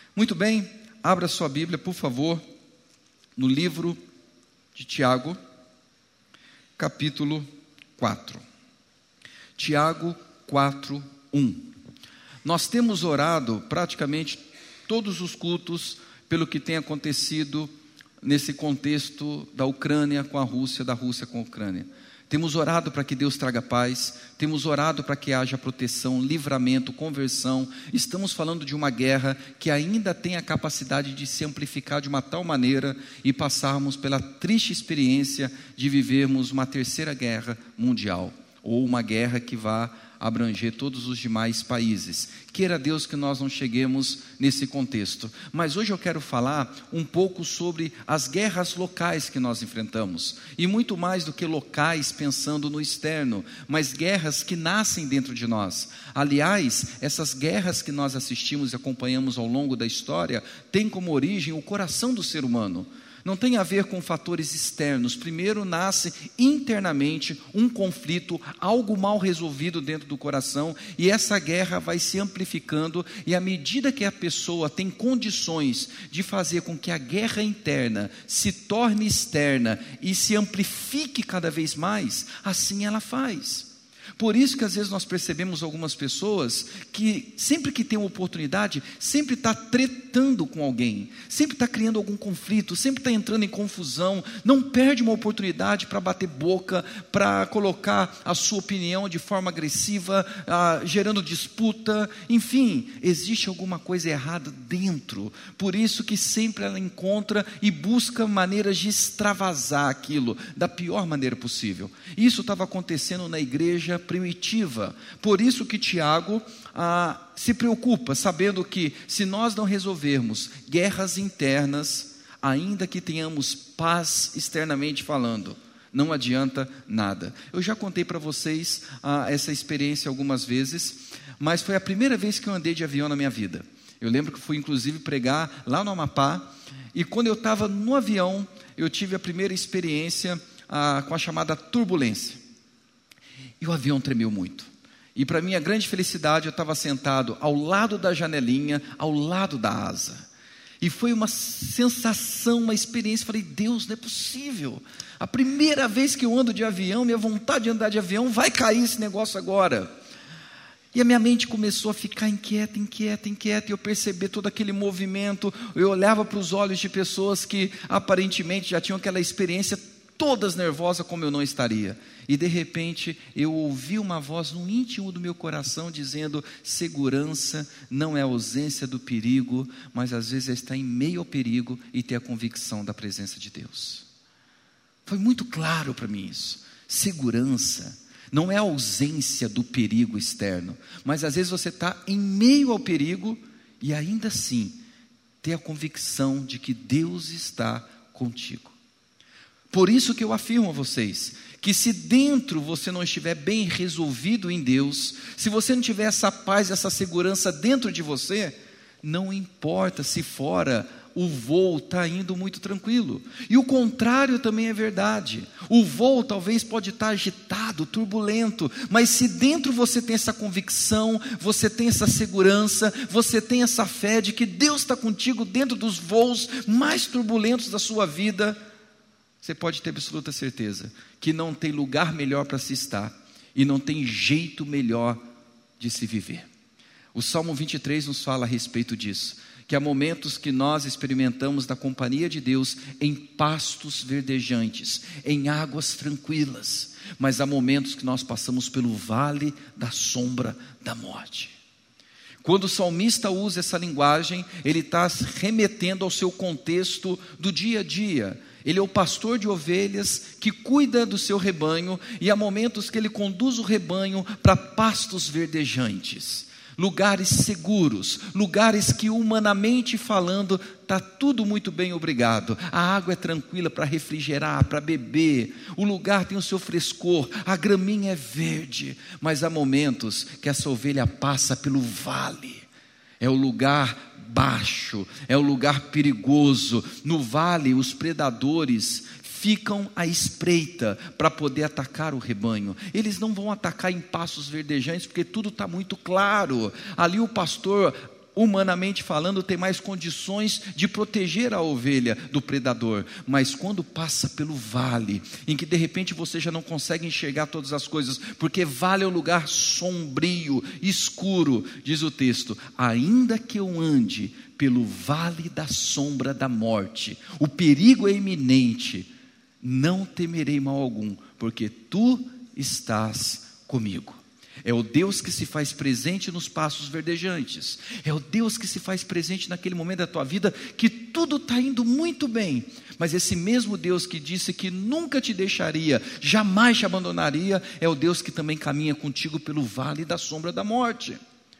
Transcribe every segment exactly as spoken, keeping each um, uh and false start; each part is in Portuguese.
Muito bem, abra sua Bíblia, por favor, no livro de Tiago, capítulo quatro. Tiago quatro, um. Nós temos orado praticamente todos os cultos pelo que tem acontecido nesse contexto da Ucrânia com a Rússia, da Rússia com a Ucrânia. Temos orado para que Deus traga paz, temos orado para que haja proteção, livramento, conversão. Estamos falando de uma guerra que ainda tem a capacidade de se amplificar de uma tal maneira e passarmos pela triste experiência de vivermos uma terceira guerra mundial, ou uma guerra que vá abranger todos os demais países. Queira Deus que nós não cheguemos nesse contexto. Mas hoje eu quero falar um pouco sobre as guerras locais que nós enfrentamos. E muito mais do que locais pensando no externo, mas guerras que nascem dentro de nós. Aliás, essas guerras que nós assistimos e acompanhamos ao longo da história, têm como origem o coração do ser humano. Não tem a ver com fatores externos. Primeiro nasce internamente um conflito, algo mal resolvido dentro do coração, e essa guerra vai se amplificando, e à medida que a pessoa tem condições de fazer com que a guerra interna se torne externa e se amplifique cada vez mais, assim ela faz. Por isso que às vezes nós percebemos algumas pessoas que sempre que tem uma oportunidade, sempre está tretando com alguém, sempre está criando algum conflito, sempre está entrando em confusão, não perde uma oportunidade para bater boca, para colocar a sua opinião de forma agressiva, ah, gerando disputa, enfim, existe alguma coisa errada dentro. Por isso que sempre ela encontra e busca maneiras de extravasar aquilo da pior maneira possível. Isso estava acontecendo na igreja primitiva. Por isso que Tiago ah, se preocupa, sabendo que se nós não resolvermos guerras internas, ainda que tenhamos paz externamente falando, não adianta nada. Eu já contei para vocês ah, essa experiência algumas vezes, mas foi a primeira vez que eu andei de avião na minha vida. Eu lembro que fui inclusive pregar lá no Amapá, e quando eu estava no avião, eu tive a primeira experiência ah, com a chamada turbulência. E o avião tremeu muito. E para minha grande felicidade, eu estava sentado ao lado da janelinha, ao lado da asa. E foi uma sensação, uma experiência. Falei, Deus, não é possível. A primeira vez que eu ando de avião, minha vontade de andar de avião, vai cair esse negócio agora. E a minha mente começou a ficar inquieta, inquieta, inquieta. E eu percebi todo aquele movimento. Eu olhava para os olhos de pessoas que aparentemente já tinham aquela experiência, todas nervosas como eu não estaria. E de repente eu ouvi uma voz no íntimo do meu coração dizendo: segurança não é ausência do perigo, mas às vezes é estar em meio ao perigo e ter a convicção da presença de Deus. Foi muito claro para mim isso. Segurança não é a ausência do perigo externo, mas às vezes você está em meio ao perigo e ainda assim ter a convicção de que Deus está contigo. Por isso que eu afirmo a vocês, que se dentro você não estiver bem resolvido em Deus, se você não tiver essa paz, essa segurança dentro de você, não importa se fora o voo está indo muito tranquilo. E o contrário também é verdade. O voo talvez pode estar agitado, turbulento, mas se dentro você tem essa convicção, você tem essa segurança, você tem essa fé de que Deus está contigo dentro dos voos mais turbulentos da sua vida, você pode ter absoluta certeza que não tem lugar melhor para se estar e não tem jeito melhor de se viver. O Salmo vinte e três nos fala a respeito disso, que há momentos que nós experimentamos da companhia de Deus em pastos verdejantes, em águas tranquilas, mas há momentos que nós passamos pelo vale da sombra da morte. Quando o salmista usa essa linguagem, ele está remetendo ao seu contexto do dia a dia. Ele é o pastor de ovelhas que cuida do seu rebanho, e há momentos que ele conduz o rebanho para pastos verdejantes, lugares seguros, lugares que humanamente falando está tudo muito bem, obrigado. A água é tranquila para refrigerar, para beber, o lugar tem o seu frescor, a graminha é verde, mas há momentos que essa ovelha passa pelo vale, é o lugar baixo, é o lugar perigoso. No vale os predadores ficam à espreita para poder atacar o rebanho. Eles não vão atacar em pastos verdejantes porque tudo está muito claro. Ali o pastor humanamente falando, tem mais condições de proteger a ovelha do predador. Mas quando passa pelo vale, em que de repente você já não consegue enxergar todas as coisas, porque vale é um lugar sombrio, escuro, diz o texto: ainda que eu ande pelo vale da sombra da morte, o perigo é iminente, não temerei mal algum, porque tu estás comigo. É o Deus que se faz presente nos passos verdejantes. É o Deus que se faz presente naquele momento da tua vida que tudo está indo muito bem. Mas esse mesmo Deus que disse que nunca te deixaria, jamais te abandonaria, é o Deus que também caminha contigo pelo vale da sombra da morte.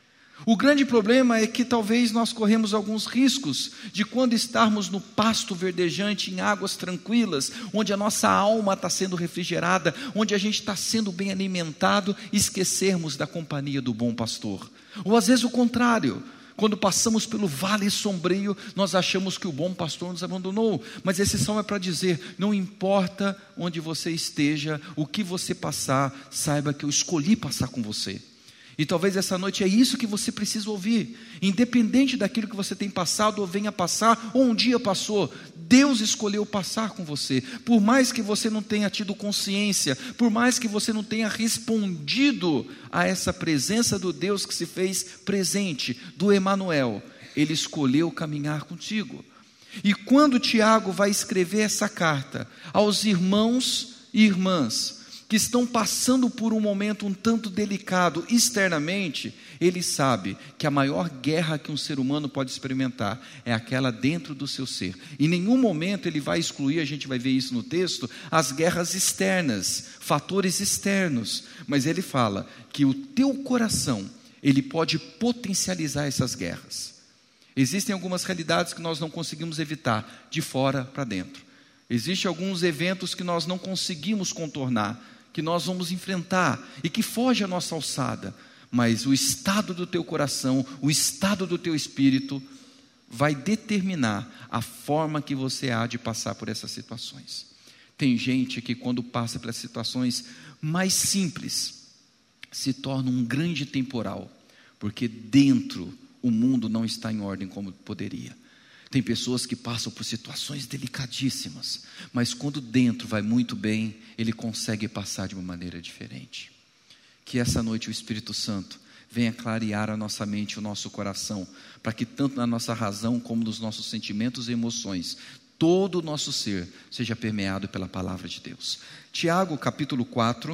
O grande problema é que talvez nós corremos alguns riscos de, quando estarmos no pasto verdejante, em águas tranquilas, onde a nossa alma está sendo refrigerada, onde a gente está sendo bem alimentado, esquecermos da companhia do bom pastor. Ou às vezes o contrário, quando passamos pelo vale sombrio, nós achamos que o bom pastor nos abandonou. Mas esse salmo é para dizer: não importa onde você esteja, o que você passar, saiba que eu escolhi passar com você. E talvez essa noite é isso que você precisa ouvir. Independente daquilo que você tem passado ou venha passar, ou um dia passou, Deus escolheu passar com você. Por mais que você não tenha tido consciência, por mais que você não tenha respondido a essa presença do Deus que se fez presente, do Emanuel, Ele escolheu caminhar contigo. E quando Tiago vai escrever essa carta aos irmãos e irmãs que estão passando por um momento um tanto delicado externamente, ele sabe que a maior guerra que um ser humano pode experimentar é aquela dentro do seu ser. Em nenhum momento ele vai excluir, a gente vai ver isso no texto, as guerras externas, fatores externos, mas ele fala que o teu coração, ele pode potencializar essas guerras. Existem algumas realidades que nós não conseguimos evitar, de fora para dentro. Existem alguns eventos que nós não conseguimos contornar, que nós vamos enfrentar e que foge à nossa alçada, mas o estado do teu coração, o estado do teu espírito vai determinar a forma que você há de passar por essas situações. Tem gente que, quando passa pelas situações mais simples, se torna um grande temporal, porque dentro o mundo não está em ordem como poderia. Tem pessoas que passam por situações delicadíssimas, mas quando dentro vai muito bem, ele consegue passar de uma maneira diferente. Que essa noite o Espírito Santo venha clarear a nossa mente e o nosso coração, para que tanto na nossa razão como nos nossos sentimentos e emoções, todo o nosso ser seja permeado pela palavra de Deus. Tiago capítulo quatro,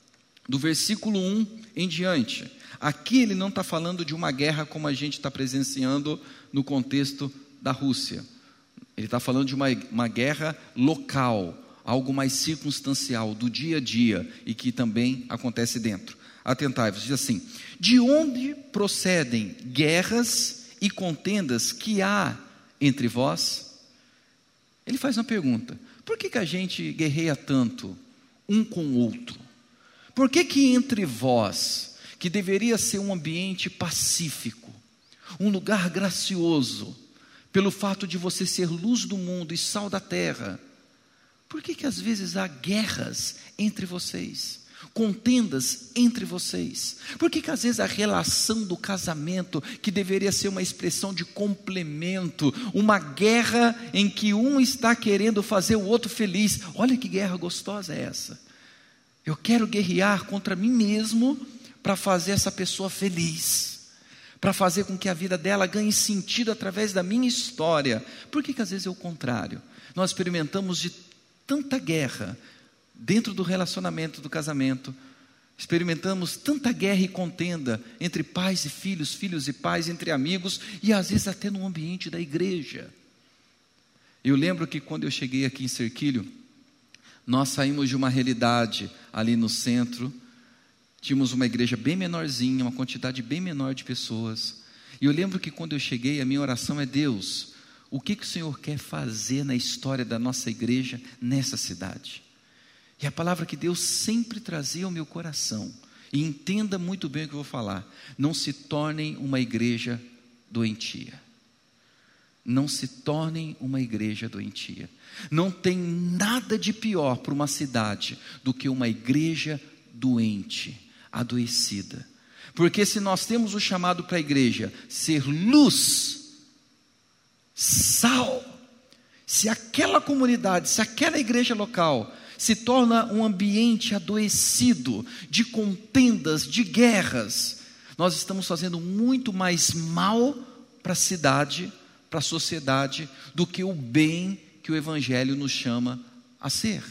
do versículo um em diante. Aqui ele não está falando de uma guerra como a gente está presenciando no contexto da Rússia. Ele está falando de uma, uma guerra local, algo mais circunstancial, do dia a dia, e que também acontece dentro. Atentai-vos, diz assim: de onde procedem guerras e contendas que há entre vós? Ele faz uma pergunta: por que que a gente guerreia tanto um com o outro? Por que que entre vós, que deveria ser um ambiente pacífico, um lugar gracioso, pelo fato de você ser luz do mundo e sal da terra, por que que às vezes há guerras entre vocês, contendas entre vocês? Por que que às vezes a relação do casamento, que deveria ser uma expressão de complemento, uma guerra em que um está querendo fazer o outro feliz? Olha que guerra gostosa é essa. Eu quero guerrear contra mim mesmo para fazer essa pessoa feliz, para fazer com que a vida dela ganhe sentido através da minha história. Por que que às vezes é o contrário? Nós experimentamos de tanta guerra dentro do relacionamento do casamento, experimentamos tanta guerra e contenda entre pais e filhos, filhos e pais, entre amigos, e às vezes até no ambiente da igreja. Eu lembro que quando eu cheguei aqui em Cerquilho, nós saímos de uma realidade ali no centro. Tínhamos uma igreja bem menorzinha, uma quantidade bem menor de pessoas. E eu lembro que quando eu cheguei, a minha oração é: Deus, o que que o Senhor quer fazer na história da nossa igreja nessa cidade? E a palavra que Deus sempre trazia ao meu coração, e entenda muito bem o que eu vou falar: não se tornem uma igreja doentia. Não se tornem uma igreja doentia. Não tem nada de pior para uma cidade do que uma igreja doente, adoecida. Porque se nós temos o chamado para a igreja ser luz, sal, se aquela comunidade, se aquela igreja local se torna um ambiente adoecido de contendas, de guerras, nós estamos fazendo muito mais mal para a cidade, para a sociedade, do que o bem que o Evangelho nos chama a ser.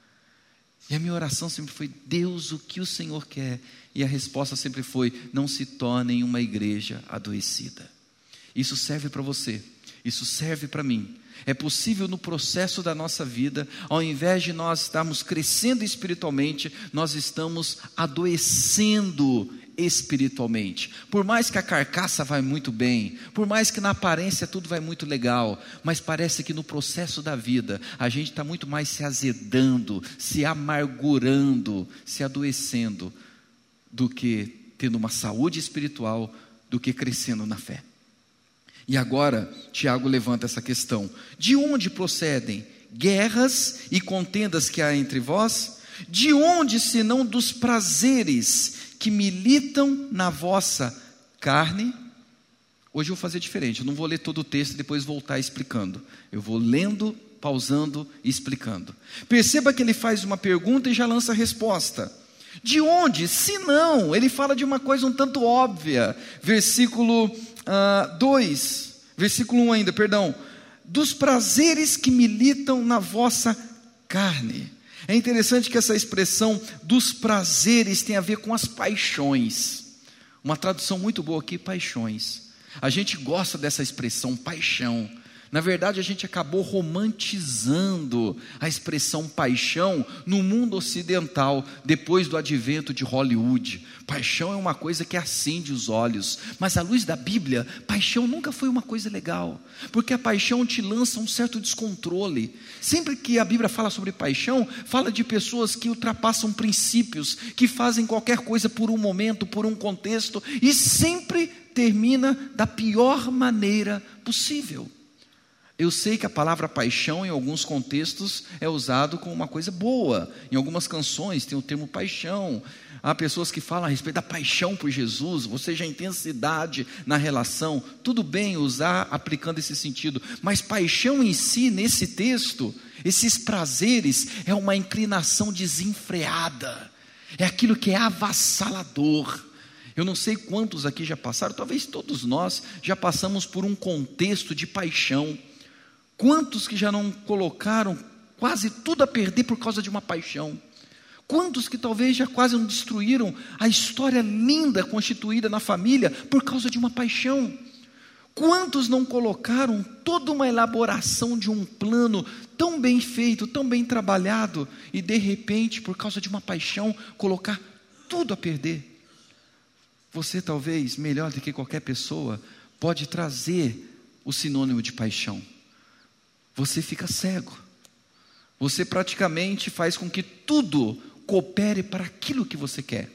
E a minha oração sempre foi: Deus, o que o Senhor quer? E a resposta sempre foi: não se tornem uma igreja adoecida. Isso serve para você, isso serve para mim. É possível no processo da nossa vida, ao invés de nós estarmos crescendo espiritualmente, nós estamos adoecendo espiritualmente. Por mais que a carcaça vai muito bem, por mais que na aparência tudo vai muito legal, mas parece que no processo da vida, a gente está muito mais se azedando, se amargurando, se adoecendo, do que tendo uma saúde espiritual, do que crescendo na fé. E agora, Tiago levanta essa questão: de onde procedem guerras e contendas que há entre vós? De onde, senão dos prazeres que militam na vossa carne? Hoje eu vou fazer diferente, eu não vou ler todo o texto e depois voltar explicando. Eu vou lendo, pausando e explicando. Perceba que ele faz uma pergunta e já lança a resposta. De onde? Se não, ele fala de uma coisa um tanto óbvia. Versículo dois, versículo um ainda, perdão. Dos prazeres que militam na vossa carne. É interessante que essa expressão dos prazeres tem a ver com as paixões. Uma tradução muito boa aqui: paixões. A gente gosta dessa expressão, paixão. Na verdade, a gente acabou romantizando a expressão paixão no mundo ocidental, depois do advento de Hollywood. Paixão é uma coisa que acende os olhos, mas à luz da Bíblia, paixão nunca foi uma coisa legal, porque a paixão te lança um certo descontrole. Sempre que a Bíblia fala sobre paixão, fala de pessoas que ultrapassam princípios, que fazem qualquer coisa por um momento, por um contexto, e sempre termina da pior maneira possível. Eu sei que a palavra paixão em alguns contextos é usado como uma coisa boa. Em algumas canções tem o termo paixão. Há pessoas que falam a respeito da paixão por Jesus, ou seja, a intensidade na relação. Tudo bem usar aplicando esse sentido, mas paixão em si, nesse texto, esses prazeres, é uma inclinação desenfreada. É aquilo que é avassalador. Eu não sei quantos aqui já passaram, talvez todos nós já passamos por um contexto de paixão. Quantos que já não colocaram quase tudo a perder por causa de uma paixão? Quantos que talvez já quase não destruíram a história linda constituída na família por causa de uma paixão? Quantos não colocaram toda uma elaboração de um plano tão bem feito, tão bem trabalhado, e de repente, por causa de uma paixão, colocar tudo a perder? Você talvez, melhor do que qualquer pessoa, pode trazer o sinônimo de paixão. Você fica cego. Você praticamente faz com que tudo coopere para aquilo que você quer.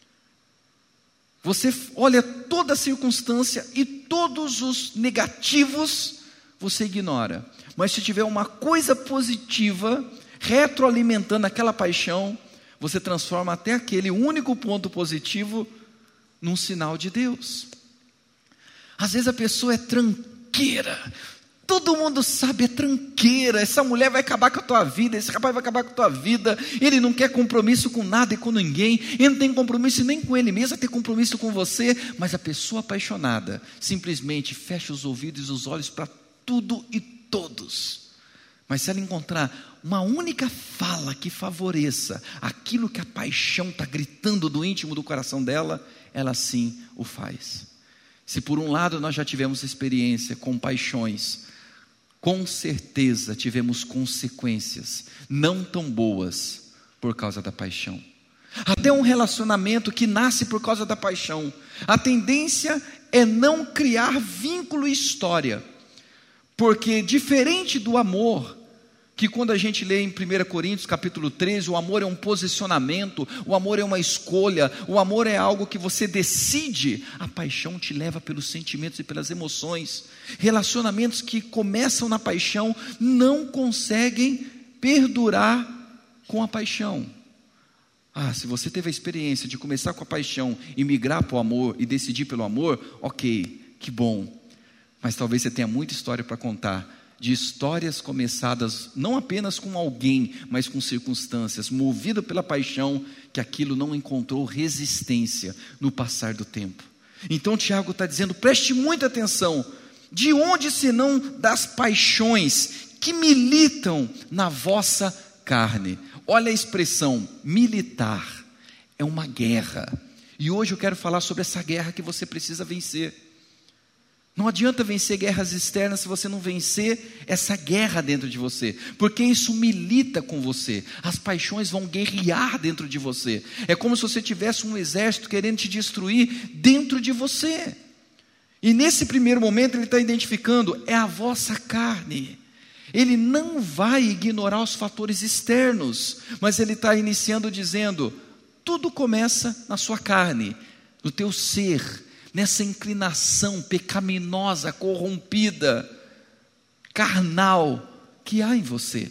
Você olha toda a circunstância e todos os negativos você ignora. Mas se tiver uma coisa positiva retroalimentando aquela paixão, você transforma até aquele único ponto positivo num sinal de Deus. Às vezes a pessoa é tranqueira. Todo mundo sabe, é tranqueira, essa mulher vai acabar com a tua vida, esse rapaz vai acabar com a tua vida, ele não quer compromisso com nada e com ninguém, ele não tem compromisso nem com ele mesmo, tem compromisso com você, mas a pessoa apaixonada, simplesmente fecha os ouvidos e os olhos para tudo e todos. Mas se ela encontrar uma única fala que favoreça aquilo que a paixão está gritando do íntimo do coração dela, ela sim o faz. Se por um lado nós já tivemos experiência com paixões, com certeza tivemos consequências não tão boas por causa da paixão. Até um relacionamento que nasce por causa da paixão, a tendência é não criar vínculo e história, porque diferente do amor, que quando a gente lê em primeira Coríntios capítulo treze, o amor é um posicionamento, o amor é uma escolha, o amor é algo que você decide. A paixão te leva pelos sentimentos e pelas emoções. Relacionamentos que começam na paixão não conseguem perdurar com a paixão. Ah, se você teve a experiência de começar com a paixão e migrar para o amor e decidir pelo amor, ok, que bom. Mas talvez você tenha muita história para contar, de histórias começadas não apenas com alguém, mas com circunstâncias, movido pela paixão, que aquilo não encontrou resistência no passar do tempo. Então Tiago está dizendo, preste muita atenção, de onde senão das paixões que militam na vossa carne. Olha a expressão, militar, é uma guerra, e hoje eu quero falar sobre essa guerra que você precisa vencer. Não adianta vencer guerras externas se você não vencer essa guerra dentro de você, porque isso milita com você, as paixões vão guerrear dentro de você, é como se você tivesse um exército querendo te destruir dentro de você, e nesse primeiro momento ele está identificando, é a vossa carne. Ele não vai ignorar os fatores externos, mas ele está iniciando dizendo, tudo começa na sua carne, no teu ser, nessa inclinação pecaminosa, corrompida, carnal, que há em você.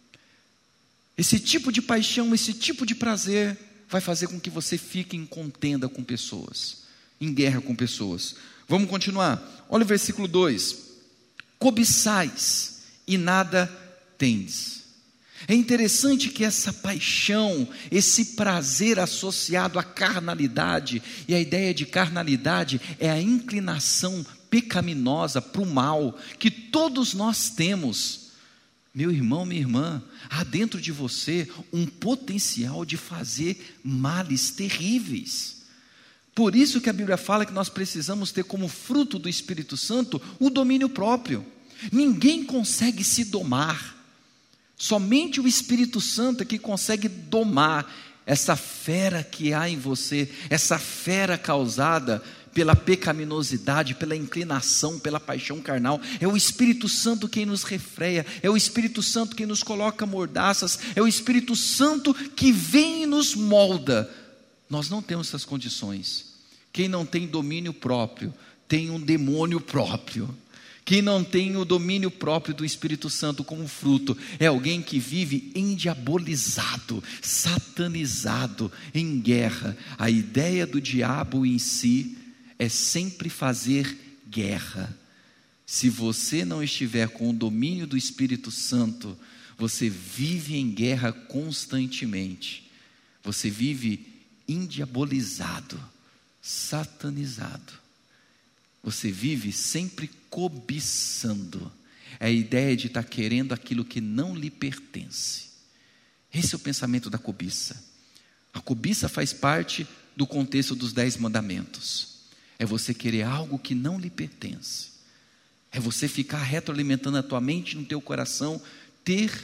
Esse tipo de paixão, esse tipo de prazer, vai fazer com que você fique em contenda com pessoas, em guerra com pessoas. Vamos continuar, olha o versículo dois, cobiçais, e nada tendes. É interessante que essa paixão, esse prazer associado à carnalidade, e a ideia de carnalidade é a inclinação pecaminosa para o mal, que todos nós temos. Meu irmão, minha irmã, há dentro de você um potencial de fazer males terríveis. Por isso que a Bíblia fala que nós precisamos ter como fruto do Espírito Santo o domínio próprio. Ninguém consegue se domar, somente o Espírito Santo é que consegue domar essa fera que há em você, essa fera causada pela pecaminosidade, pela inclinação, pela paixão carnal. É o Espírito Santo quem nos refreia, é o Espírito Santo quem nos coloca mordaças, é o Espírito Santo que vem e nos molda. Nós não temos essas condições. Quem não tem domínio próprio, tem um demônio próprio. Quem não tem o domínio próprio do Espírito Santo como fruto, é alguém que vive endiabolizado, satanizado, em guerra. A ideia do diabo em si é sempre fazer guerra. Se você não estiver com o domínio do Espírito Santo, você vive em guerra constantemente. Você vive endiabolizado, satanizado. Você vive sempre cobiçando. É a ideia de estar querendo aquilo que não lhe pertence. Esse é o pensamento da cobiça. A cobiça faz parte do contexto dos dez mandamentos. É você querer algo que não lhe pertence. É você ficar retroalimentando a tua mente, no teu coração, ter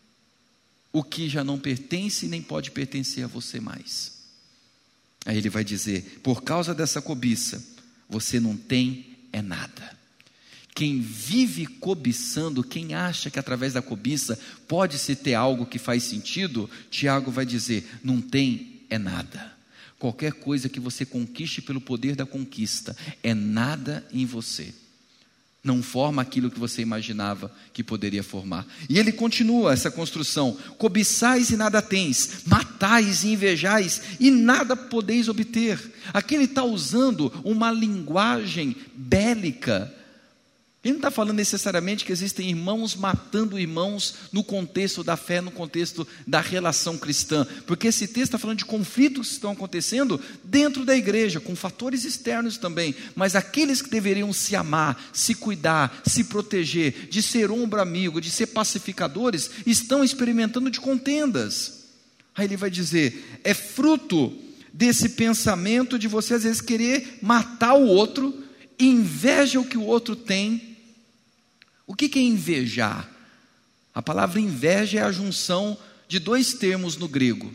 o que já não pertence e nem pode pertencer a você mais. Aí ele vai dizer, por causa dessa cobiça, você não tem é nada. Quem vive cobiçando, quem acha que através da cobiça pode-se ter algo que faz sentido, Tiago vai dizer, não tem é nada. Qualquer coisa que você conquiste pelo poder da conquista, é nada em você. Não forma aquilo que você imaginava que poderia formar. E ele continua essa construção, cobiçais e nada tens, matais e invejais e nada podeis obter. Aqui ele está usando uma linguagem bélica. Ele não está falando necessariamente que existem irmãos matando irmãos no contexto da fé, no contexto da relação cristã, porque esse texto está falando de conflitos que estão acontecendo dentro da igreja, com fatores externos também, mas aqueles que deveriam se amar, se cuidar, se proteger, de ser ombro amigo, de ser pacificadores, estão experimentando de contendas. Aí ele vai dizer, é fruto desse pensamento de você às vezes querer matar o outro, inveja o que o outro tem. O que é invejar? A palavra inveja é a junção de dois termos no grego.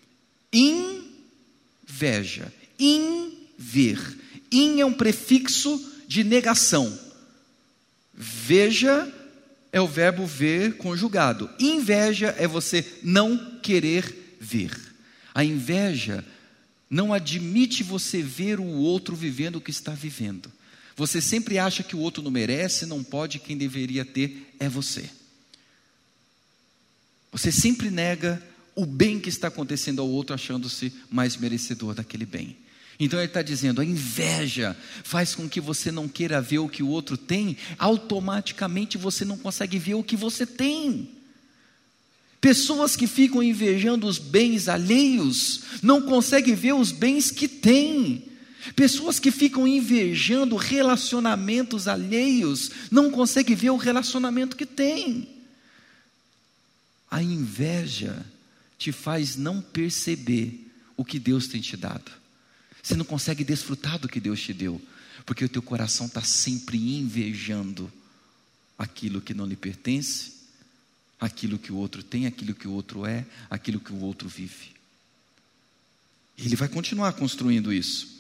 Inveja, inver. In é um prefixo de negação. Veja é o verbo ver conjugado. Inveja é você não querer ver. A inveja não admite você ver o outro vivendo o que está vivendo. Você sempre acha que o outro não merece, não pode, quem deveria ter é você. Você sempre nega o bem que está acontecendo ao outro, achando-se mais merecedor daquele bem. Então ele está dizendo, a inveja faz com que você não queira ver o que o outro tem, automaticamente você não consegue ver o que você tem. Pessoas que ficam invejando os bens alheios, não conseguem ver os bens que têm. Pessoas que ficam invejando relacionamentos alheios, não conseguem ver o relacionamento que têm. A inveja te faz não perceber o que Deus tem te dado. Você não consegue desfrutar do que Deus te deu, porque o teu coração está sempre invejando aquilo que não lhe pertence, aquilo que o outro tem, aquilo que o outro é, aquilo que o outro vive. Ele vai continuar construindo isso.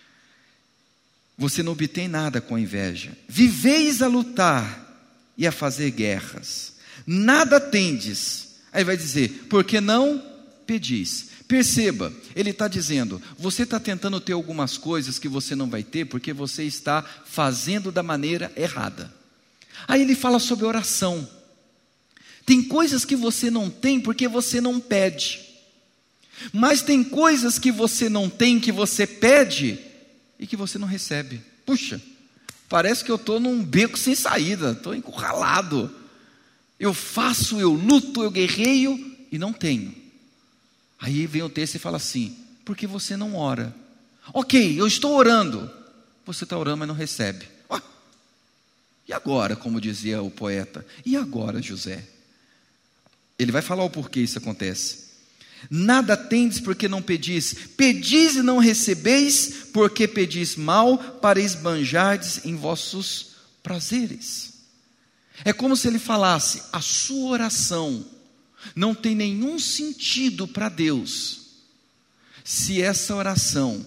Você não obtém nada com a inveja. Viveis a lutar e a fazer guerras. Nada tendes. Aí vai dizer, porque não pedis. Perceba, ele está dizendo, você está tentando ter algumas coisas que você não vai ter, porque você está fazendo da maneira errada. Aí ele fala sobre oração. Tem coisas que você não tem porque você não pede. Mas tem coisas que você não tem, que você pede e que você não recebe. Puxa, parece que eu estou num beco sem saída, estou encurralado. Eu faço, eu luto, eu guerreio e não tenho. Aí vem o texto e fala assim, porque você não ora. Ok, eu estou orando. Você está orando, mas não recebe. Oh, e agora, como dizia o poeta? E agora, José? Ele vai falar o porquê isso acontece. Nada tendes porque não pedis. Pedis e não recebeis, porque pedis mal, para esbanjardes em vossos prazeres. É como se ele falasse, a sua oração não tem nenhum sentido para Deus, se essa oração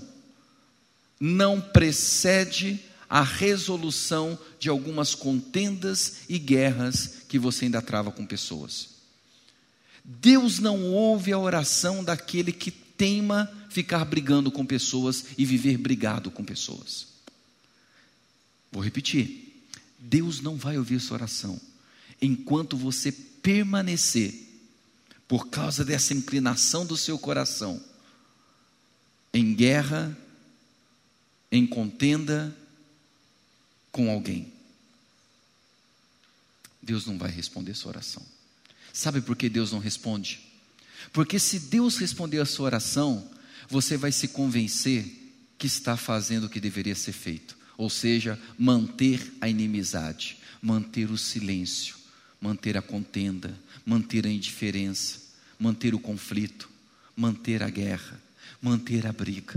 não precede a resolução de algumas contendas e guerras que você ainda trava com pessoas. Deus não ouve a oração daquele que teima ficar brigando com pessoas e viver brigado com pessoas. Vou repetir, Deus não vai ouvir sua oração enquanto você permanecer, por causa dessa inclinação do seu coração, em guerra, em contenda com alguém. Deus não vai responder a sua oração. Sabe por que Deus não responde? Porque se Deus responder a sua oração, você vai se convencer que está fazendo o que deveria ser feito. Ou seja, manter a inimizade, manter o silêncio, manter a contenda, manter a indiferença, manter o conflito, manter a guerra, manter a briga.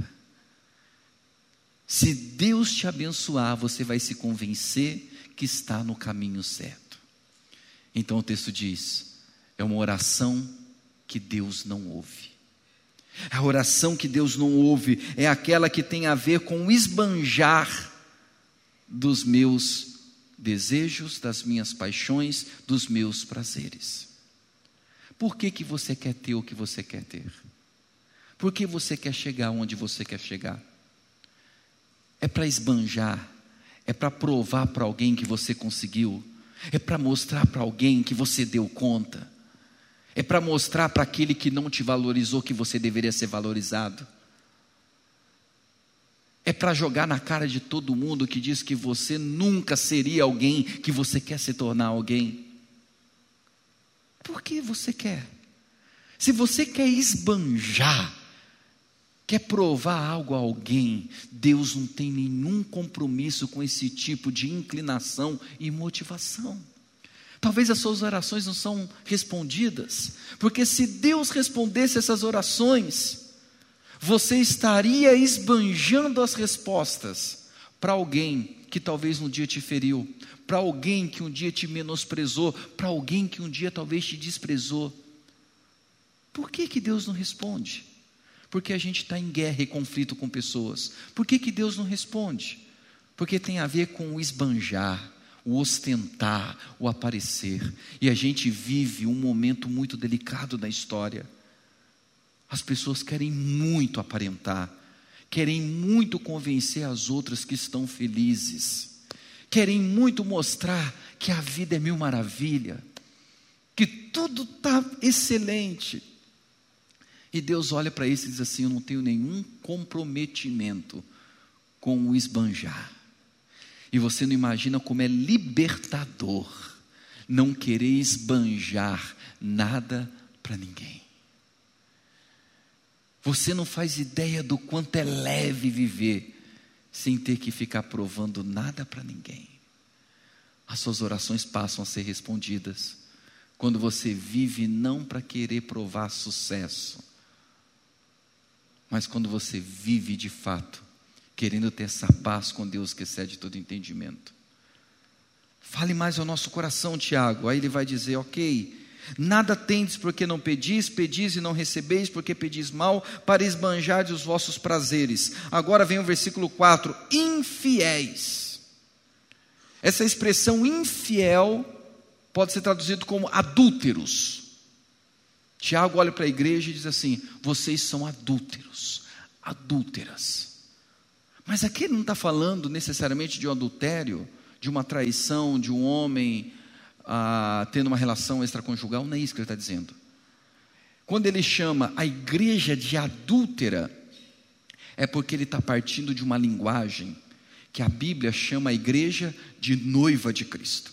Se Deus te abençoar, você vai se convencer que está no caminho certo. Então o texto diz, é uma oração que Deus não ouve. A oração que Deus não ouve é aquela que tem a ver com o esbanjar dos meus desejos, das minhas paixões, dos meus prazeres. Por que que você quer ter o que você quer ter? Por que você quer chegar onde você quer chegar? É para esbanjar, é para provar para alguém que você conseguiu, é para mostrar para alguém que você deu conta, é para mostrar para aquele que não te valorizou que você deveria ser valorizado. É para jogar na cara de todo mundo que diz que você nunca seria alguém que você quer se tornar alguém. Por que você quer? Se você quer esbanjar, quer provar algo a alguém, Deus não tem nenhum compromisso com esse tipo de inclinação e motivação. Talvez as suas orações não são respondidas, porque se Deus respondesse essas orações, você estaria esbanjando as respostas para alguém que talvez um dia te feriu, para alguém que um dia te menosprezou, para alguém que um dia talvez te desprezou. Por que que Deus não responde? Porque a gente está em guerra e conflito com pessoas. Por que que Deus não responde? Porque tem a ver com o esbanjar, o ostentar, o aparecer. E a gente vive um momento muito delicado na história. As pessoas querem muito aparentar, querem muito convencer as outras que estão felizes, querem muito mostrar que a vida é mil maravilha, que tudo está excelente. E Deus olha para isso e diz assim: eu não tenho nenhum comprometimento com o esbanjar. E você não imagina como é libertador não querer esbanjar nada para ninguém. Você não faz ideia do quanto é leve viver sem ter que ficar provando nada para ninguém. As suas orações passam a ser respondidas quando você vive não para querer provar sucesso, mas quando você vive de fato querendo ter essa paz com Deus que excede todo entendimento. Fale mais ao nosso coração, Tiago. Aí ele vai dizer: ok, nada tendes porque não pedis, pedis e não recebeis porque pedis mal, para esbanjardes os vossos prazeres. Agora vem o versículo quatro: infiéis. Essa expressão infiel pode ser traduzido como adúlteros. Tiago olha para a igreja e diz assim: vocês são adúlteros, adúlteras. Mas aqui ele não está falando necessariamente de um adultério, de uma traição, de um homem ah, tendo uma relação extraconjugal. Não é isso que ele está dizendo. Quando ele chama a igreja de adúltera, é porque ele está partindo de uma linguagem que a Bíblia chama a igreja de noiva de Cristo.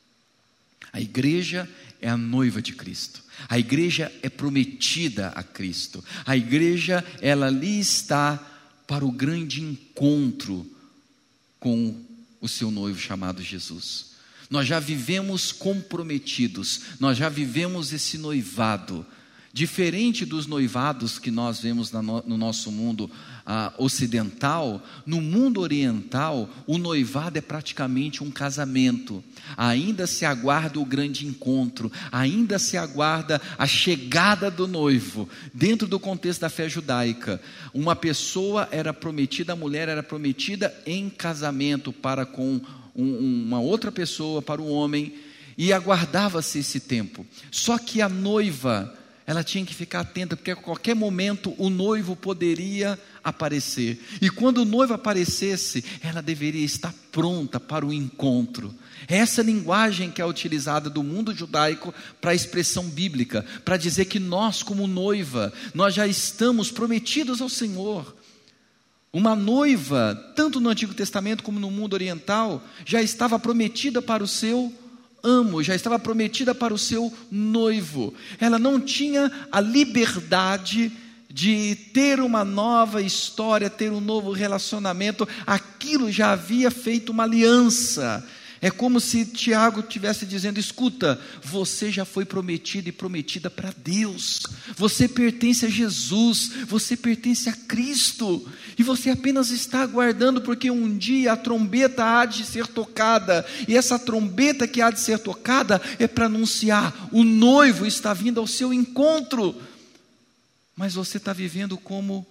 A igreja é a noiva de Cristo. A igreja é prometida a Cristo. A igreja, ela ali está para o grande encontro com o seu noivo chamado Jesus. Nós já vivemos comprometidos, nós já vivemos esse noivado, diferente dos noivados que nós vemos no nosso mundo ah, ocidental. No mundo oriental, o noivado é praticamente um casamento. Ainda se aguarda o grande encontro, ainda se aguarda a chegada do noivo. Dentro do contexto da fé judaica, uma pessoa era prometida, a mulher era prometida em casamento para com um, uma outra pessoa, para o homem, e aguardava-se esse tempo. Só que a noiva, ela tinha que ficar atenta, porque a qualquer momento o noivo poderia aparecer. E quando o noivo aparecesse, ela deveria estar pronta para o encontro. É essa linguagem que é utilizada do mundo judaico para a expressão bíblica, para dizer que nós, como noiva, nós já estamos prometidos ao Senhor. Uma noiva, tanto no Antigo Testamento como no mundo oriental, já estava prometida para o seu amo, já estava prometida para o seu noivo. Ela não tinha a liberdade de ter uma nova história, ter um novo relacionamento. Aquilo já havia feito uma aliança. É como se Tiago estivesse dizendo: escuta, você já foi prometido e prometida para Deus, você pertence a Jesus, você pertence a Cristo, e você apenas está aguardando, porque um dia a trombeta há de ser tocada, e essa trombeta que há de ser tocada é para anunciar: o noivo está vindo ao seu encontro. Mas você está vivendo como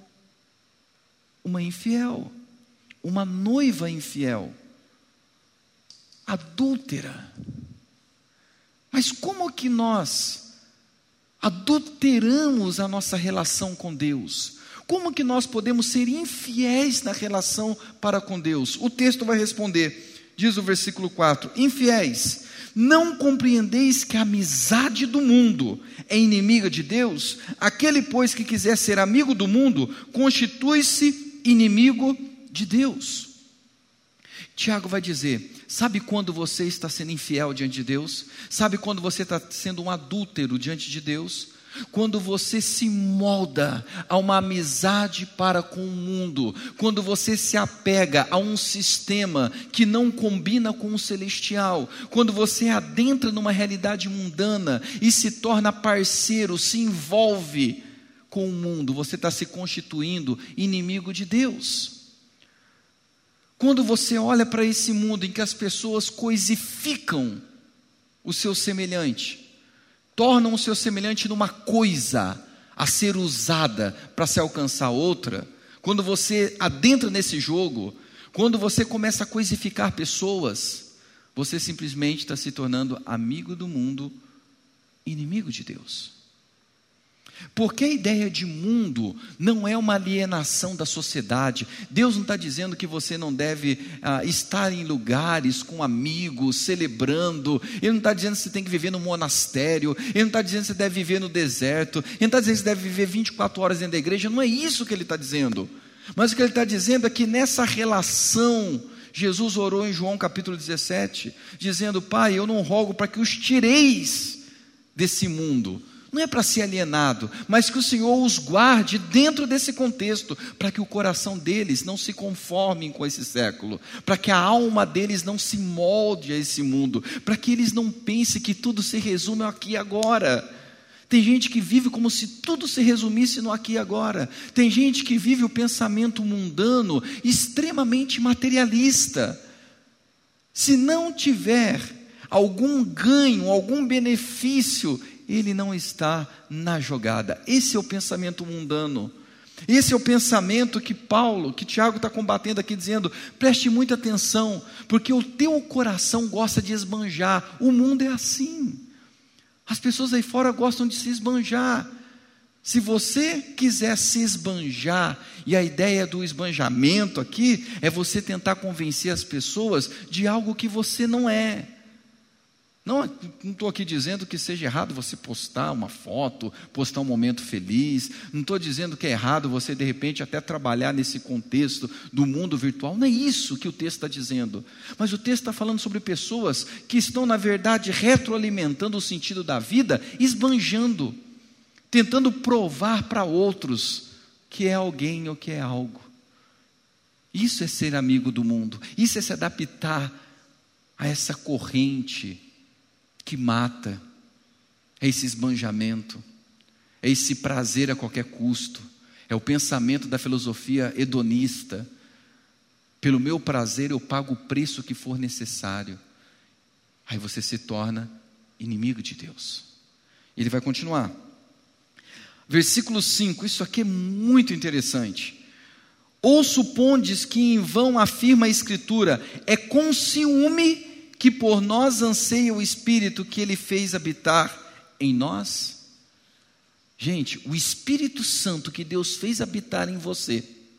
uma infiel, uma noiva infiel, adúltera. Mas como que nós adulteramos a nossa relação com Deus? Como que nós podemos ser infiéis na relação para com Deus? O texto vai responder, diz o versículo quatro: infiéis, não compreendeis que a amizade do mundo é inimiga de Deus? Aquele, pois, que quiser ser amigo do mundo, constitui-se inimigo de Deus. Tiago vai dizer: sabe quando você está sendo infiel diante de Deus? Sabe quando você está sendo um adúltero diante de Deus? Quando você se molda a uma amizade para com o mundo, quando você se apega a um sistema que não combina com o celestial, quando você adentra numa realidade mundana e se torna parceiro, se envolve com o mundo, você está se constituindo inimigo de Deus. Quando você olha para esse mundo em que as pessoas coisificam o seu semelhante, tornam o seu semelhante numa coisa a ser usada para se alcançar outra, quando você adentra nesse jogo, quando você começa a coisificar pessoas, você simplesmente está se tornando amigo do mundo, inimigo de Deus. Porque a ideia de mundo não é uma alienação da sociedade. Deus não está dizendo que você não deve ah, estar em lugares com amigos, celebrando. Ele não está dizendo que você tem que viver no monastério. Ele não está dizendo que você deve viver no deserto. Ele não está dizendo que você deve viver vinte e quatro horas dentro da igreja. Não é isso que ele está dizendo. Mas o que ele está dizendo é que nessa relação, Jesus orou em João capítulo dezessete, dizendo: Pai, eu não rogo para que os tireis desse mundo. Não é para ser alienado, mas que o Senhor os guarde dentro desse contexto, para que o coração deles não se conforme com esse século, para que a alma deles não se molde a esse mundo, para que eles não pensem que tudo se resume aqui e agora. Tem gente que vive como se tudo se resumisse no aqui e agora. Tem gente que vive o pensamento mundano, extremamente materialista. Se não tiver algum ganho, algum benefício, ele não está na jogada. Esse é o pensamento mundano. Esse é o pensamento que Paulo, que Tiago está combatendo aqui, dizendo: preste muita atenção, porque o teu coração gosta de esbanjar. O mundo é assim. As pessoas aí fora gostam de se esbanjar. Se você quiser se esbanjar, e a ideia do esbanjamento aqui é você tentar convencer as pessoas de algo que você não é. Não estou aqui dizendo que seja errado você postar uma foto, postar um momento feliz. Não estou dizendo que é errado você de repente até trabalhar nesse contexto do mundo virtual. Não é isso que o texto está dizendo. Mas o texto está falando sobre pessoas que estão na verdade retroalimentando o sentido da vida, esbanjando, tentando provar para outros que é alguém ou que é algo. Isso é ser amigo do mundo. Isso é se adaptar a essa corrente que mata, é esse esbanjamento, é esse prazer a qualquer custo, é o pensamento da filosofia hedonista: pelo meu prazer eu pago o preço que for necessário. Aí você se torna inimigo de Deus. Ele vai continuar, versículo cinco, isso aqui é muito interessante. Ou supondes que em vão afirma a Escritura: é com ciúme que por nós anseia o Espírito que Ele fez habitar em nós? Gente, o Espírito Santo que Deus fez habitar em você,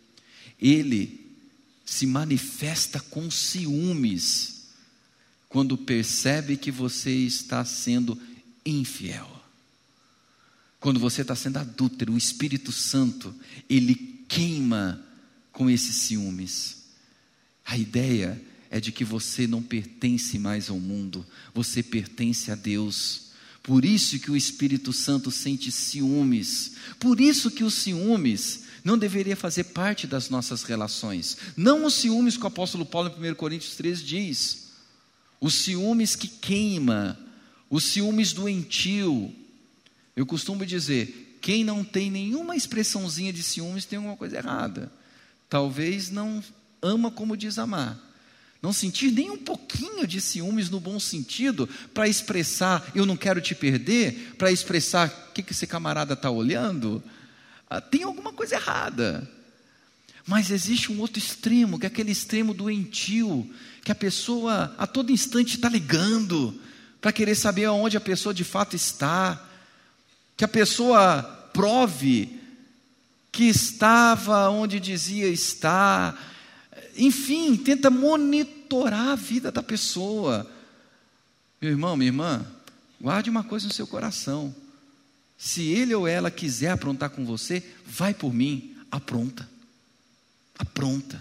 Ele se manifesta com ciúmes quando percebe que você está sendo infiel, quando você está sendo adúltero. O Espírito Santo, Ele queima com esses ciúmes. A ideia é de que você não pertence mais ao mundo, você pertence a Deus. Por isso que o Espírito Santo sente ciúmes. Por isso que os ciúmes não deveria fazer parte das nossas relações. Não os ciúmes que o apóstolo Paulo em primeira Coríntios três diz. Os ciúmes que queima, os ciúmes doentio. Eu costumo dizer: quem não tem nenhuma expressãozinha de ciúmes tem alguma coisa errada. Talvez não ama como diz amar. Não sentir nem um pouquinho de ciúmes no bom sentido, para expressar: eu não quero te perder, para expressar: o que, que esse camarada está olhando? Ah, tem alguma coisa errada. Mas existe um outro extremo, que é aquele extremo doentio, que a pessoa a todo instante está ligando, para querer saber aonde a pessoa de fato está, que a pessoa prove que estava onde dizia estar. Enfim, tenta monitorar a vida da pessoa. Meu irmão, minha irmã, guarde uma coisa no seu coração: se ele ou ela quiser aprontar com você, vai por mim, apronta, apronta.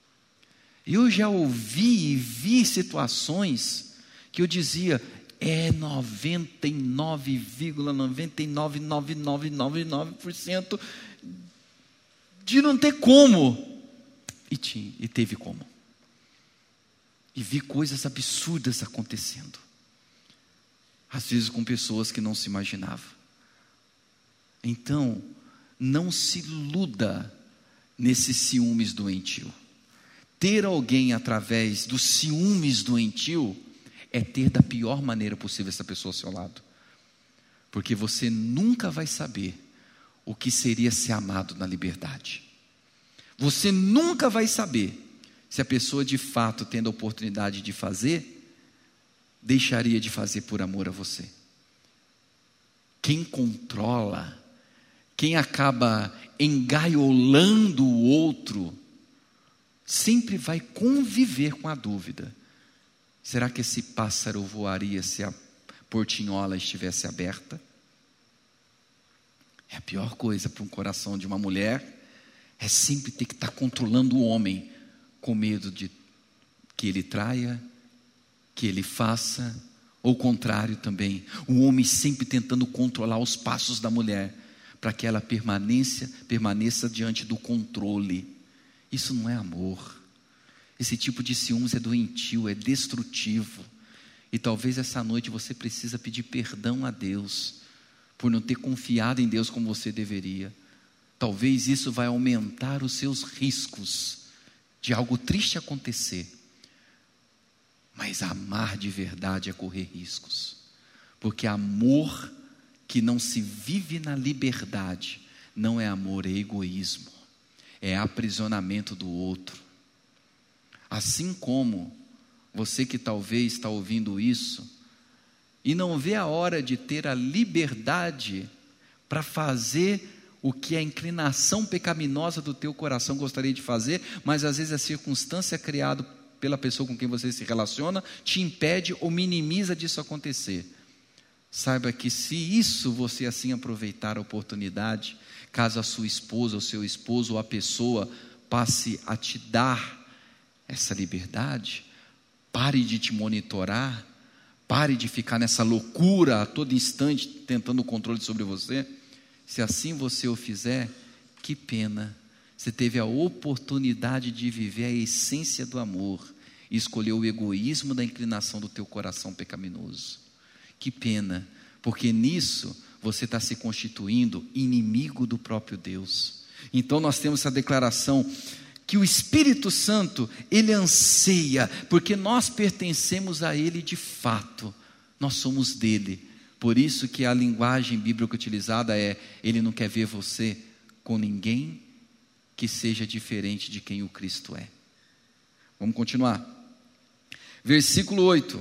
Eu já ouvi e vi situações que eu dizia: é noventa e nove vírgula nove nove nove nove nove nove por cento de não ter como. E, tinha, e teve como. E vi coisas absurdas acontecendo. Às vezes com pessoas que não se imaginava. Então, não se iluda nesses ciúmes doentio. Ter alguém através dos ciúmes doentio é ter da pior maneira possível essa pessoa ao seu lado. Porque você nunca vai saber o que seria ser amado na liberdade. Você nunca vai saber se a pessoa de fato, tendo a oportunidade de fazer, deixaria de fazer por amor a você. Quem controla quem acaba engaiolando o outro, sempre vai conviver com a dúvida: será que esse pássaro voaria se a portinhola estivesse aberta? É a pior coisa para um coração de uma mulher, é sempre ter que estar controlando o homem, com medo de que ele traia, que ele faça, ou o contrário também, o homem sempre tentando controlar os passos da mulher, para que ela permaneça, permaneça diante do controle. Isso não é amor. Esse tipo de ciúmes é doentio, é destrutivo. E talvez essa noite você precisa pedir perdão a Deus, por não ter confiado em Deus como você deveria. Talvez isso vai aumentar os seus riscos de algo triste acontecer. Mas amar de verdade é correr riscos, porque amor que não se vive na liberdade não é amor, é egoísmo, é aprisionamento do outro. Assim como você que talvez está ouvindo isso e não vê a hora de ter a liberdade para fazer o que a inclinação pecaminosa do teu coração gostaria de fazer, mas às vezes a circunstância criada pela pessoa com quem você se relaciona te impede ou minimiza disso acontecer. Saiba que se isso você assim aproveitar a oportunidade, caso a sua esposa, o seu esposo ou a pessoa passe a te dar essa liberdade, pare de te monitorar, pare de ficar nessa loucura a todo instante tentando o controle sobre você. Se assim você o fizer, que pena, você teve a oportunidade de viver a essência do amor e escolheu o egoísmo da inclinação do teu coração pecaminoso. Que pena, porque nisso você está se constituindo inimigo do próprio Deus. Então nós temos essa declaração que o Espírito Santo, ele anseia, porque nós pertencemos a ele de fato, nós somos dele. Por isso que a linguagem bíblica utilizada é: ele não quer ver você com ninguém que seja diferente de quem o Cristo é. Vamos continuar. Versículo oito.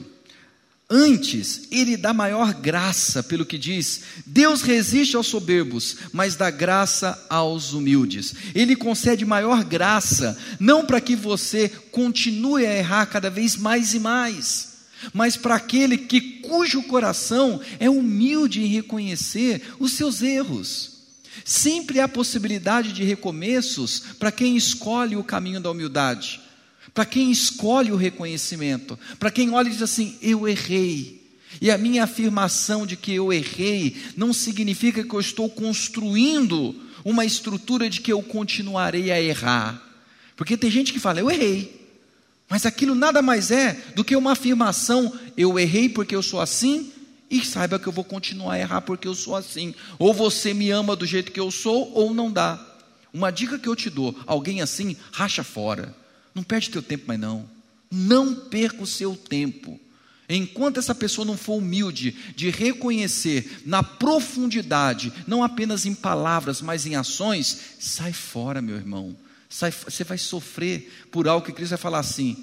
Antes, ele dá maior graça, pelo que diz: Deus resiste aos soberbos, mas dá graça aos humildes. Ele concede maior graça, não para que você continue a errar cada vez mais e mais, mas para aquele que, cujo coração é humilde em reconhecer os seus erros. Sempre há possibilidade de recomeços para quem escolhe o caminho da humildade, para quem escolhe o reconhecimento, para quem olha e diz assim: eu errei. E a minha afirmação de que eu errei não significa que eu estou construindo uma estrutura de que eu continuarei a errar. Porque tem gente que fala: eu errei, mas aquilo nada mais é do que uma afirmação: eu errei porque eu sou assim, e saiba que eu vou continuar a errar porque eu sou assim. Ou você me ama do jeito que eu sou, ou não dá. Uma dica que eu te dou: alguém assim, racha fora. Não perde teu tempo mais não. Não perca o seu tempo. Enquanto essa pessoa não for humilde de reconhecer na profundidade, não apenas em palavras, mas em ações, sai fora, meu irmão. Sai, você vai sofrer por algo que Cristo vai falar assim: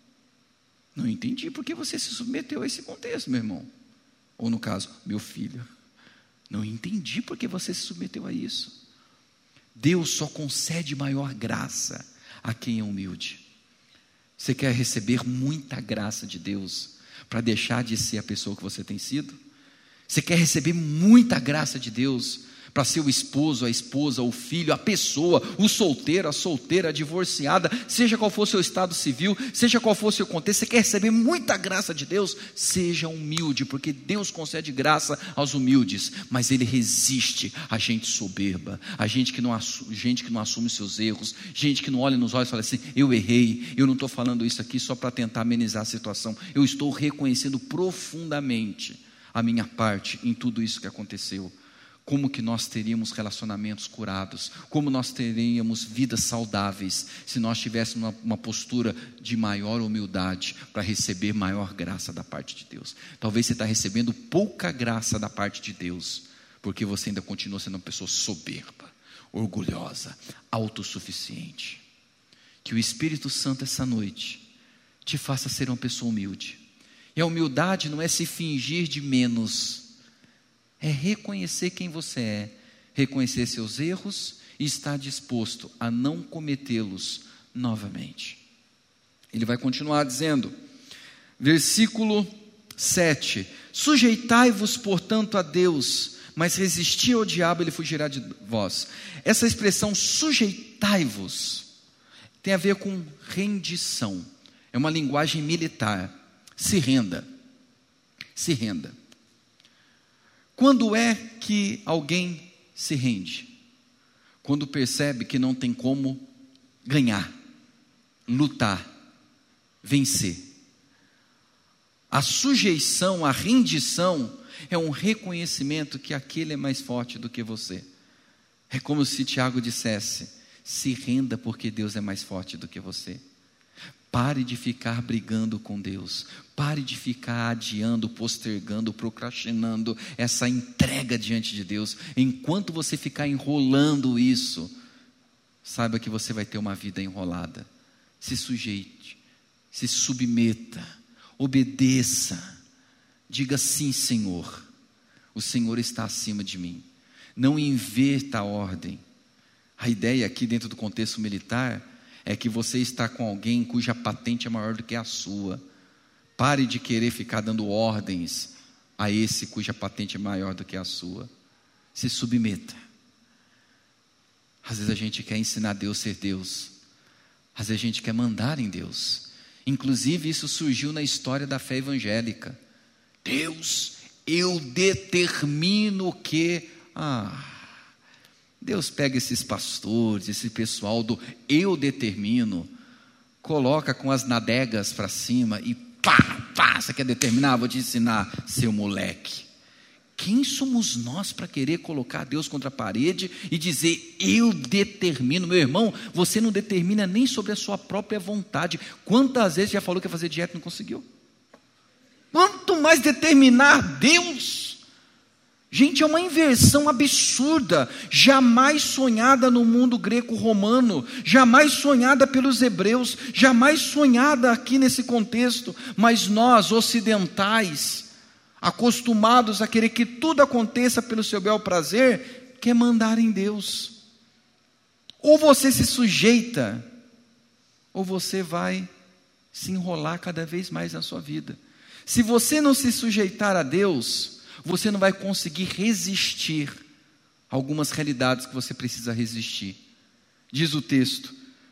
não entendi porque você se submeteu a esse contexto, meu irmão. Ou no caso, meu filho, não entendi porque você se submeteu a isso. Deus só concede maior graça a quem é humilde. Você quer receber muita graça de Deus para deixar de ser a pessoa que você tem sido? Você quer receber muita graça de Deus para ser o esposo, a esposa, o filho, a pessoa, o solteiro, a solteira, a divorciada, seja qual for o seu estado civil, seja qual for o seu contexto? Você quer receber muita graça de Deus? Seja humilde, porque Deus concede graça aos humildes, mas Ele resiste a gente soberba, a gente que não assume, gente que não assume seus erros, gente que não olha nos olhos e fala assim: eu errei. Eu não estou falando isso aqui só para tentar amenizar a situação, eu estou reconhecendo profundamente a minha parte em tudo isso que aconteceu. Como que nós teríamos relacionamentos curados, como nós teríamos vidas saudáveis, se nós tivéssemos uma, uma postura de maior humildade, para receber maior graça da parte de Deus. Talvez você está recebendo pouca graça da parte de Deus, porque você ainda continua sendo uma pessoa soberba, orgulhosa, autossuficiente. Que o Espírito Santo essa noite te faça ser uma pessoa humilde. E a humildade não é se fingir de menos, é reconhecer quem você é, reconhecer seus erros e estar disposto a não cometê-los novamente. Ele vai continuar dizendo, versículo sete, sujeitai-vos, portanto, a Deus, mas resisti ao diabo, ele fugirá de vós. Essa expressão sujeitai-vos tem a ver com rendição, é uma linguagem militar. Se renda, se renda. Quando é que alguém se rende? Quando percebe que não tem como ganhar, lutar, vencer. A sujeição, a rendição é um reconhecimento que aquele é mais forte do que você. É como se Tiago dissesse, se renda porque Deus é mais forte do que você. Pare de ficar brigando com Deus, pare de ficar adiando, postergando, procrastinando essa entrega diante de Deus. Enquanto você ficar enrolando isso, saiba que você vai ter uma vida enrolada. Se sujeite, se submeta, obedeça, diga sim, Senhor, o Senhor está acima de mim. Não inverta a ordem. A ideia aqui dentro do contexto militar é que você está com alguém cuja patente é maior do que a sua. Pare de querer ficar dando ordens a esse cuja patente é maior do que a sua. Se submeta. Às vezes a gente quer ensinar Deus a ser Deus. Às vezes a gente quer mandar em Deus. Inclusive isso surgiu na história da fé evangélica. Deus, eu determino que... Ah... Deus pega esses pastores, esse pessoal do eu determino, coloca com as nadegas para cima e pá, pá, você quer determinar? Vou te ensinar, seu moleque. Quem somos nós para querer colocar Deus contra a parede e dizer eu determino? Meu irmão, você não determina nem sobre a sua própria vontade. Quantas vezes já falou que ia fazer dieta e não conseguiu? Quanto mais determinar Deus? Gente, é uma inversão absurda, jamais sonhada no mundo greco-romano, jamais sonhada pelos hebreus, jamais sonhada aqui nesse contexto, mas nós, ocidentais, acostumados a querer que tudo aconteça pelo seu bel prazer, quer mandar em Deus. Ou você se sujeita, ou você vai se enrolar cada vez mais na sua vida. Se você não se sujeitar a Deus, você não vai conseguir resistir a algumas realidades que você precisa resistir. Diz o texto,